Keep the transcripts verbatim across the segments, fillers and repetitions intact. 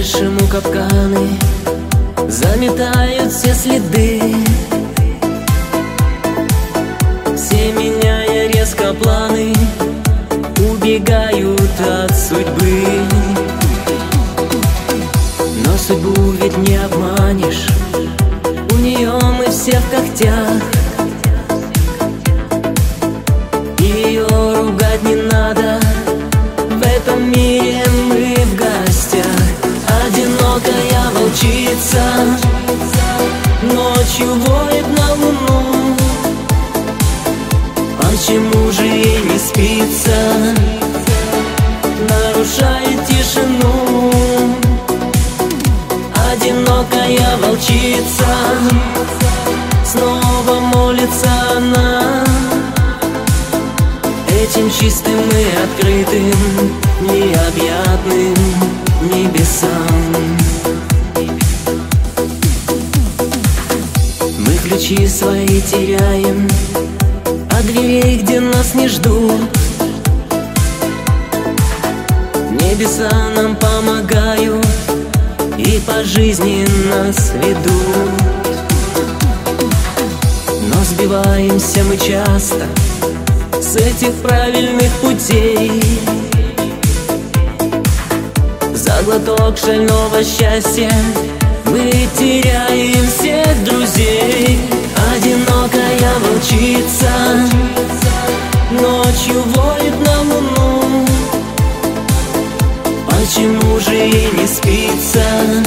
ближайшему капканы заметают все следы. Все меняя резко планы, убегают от судьбы. Но судьбу ведь не обманешь, у нее мы все в когтях. Ее ругать не надо, в этом мире мы в гостях. Одинокая волчица ночью воет на луну. Почему же ей не спится, нарушает тишину? Одинокая волчица, снова молится она этим чистым и открытым, необъятным небесам. Мы ключи свои теряем от дверей, где нас не ждут. Небеса нам помогают и по жизни нас ведут. Но сбиваемся мы часто с этих правильных путей. За глоток шального счастья мы теряем всех друзей. Одинокая волчица ночью воет на луну. Почему же ей не спится,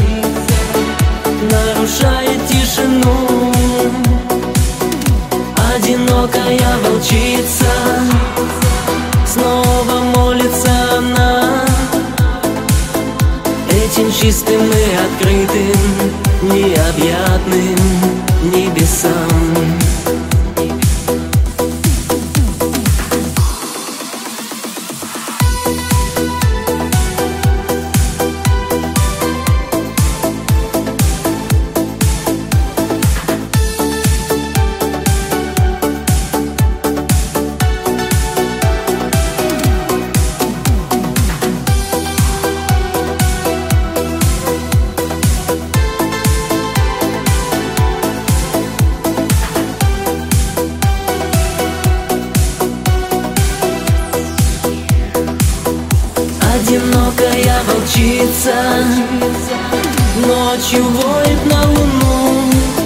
нарушает тишину? Одинокая волчица, снова молится она этим чистым и открытым, необъятным небесам. Одинокая волчица ночью воет на луну.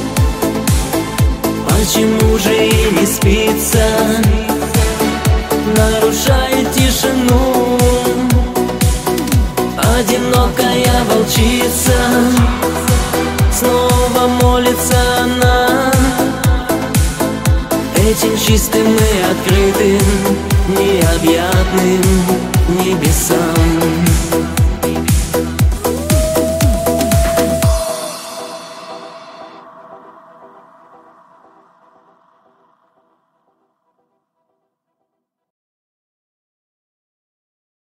Почему же ей не спится, нарушает тишину? Одинокая волчица, снова молится она этим чистым и открытым, необъятным небесам.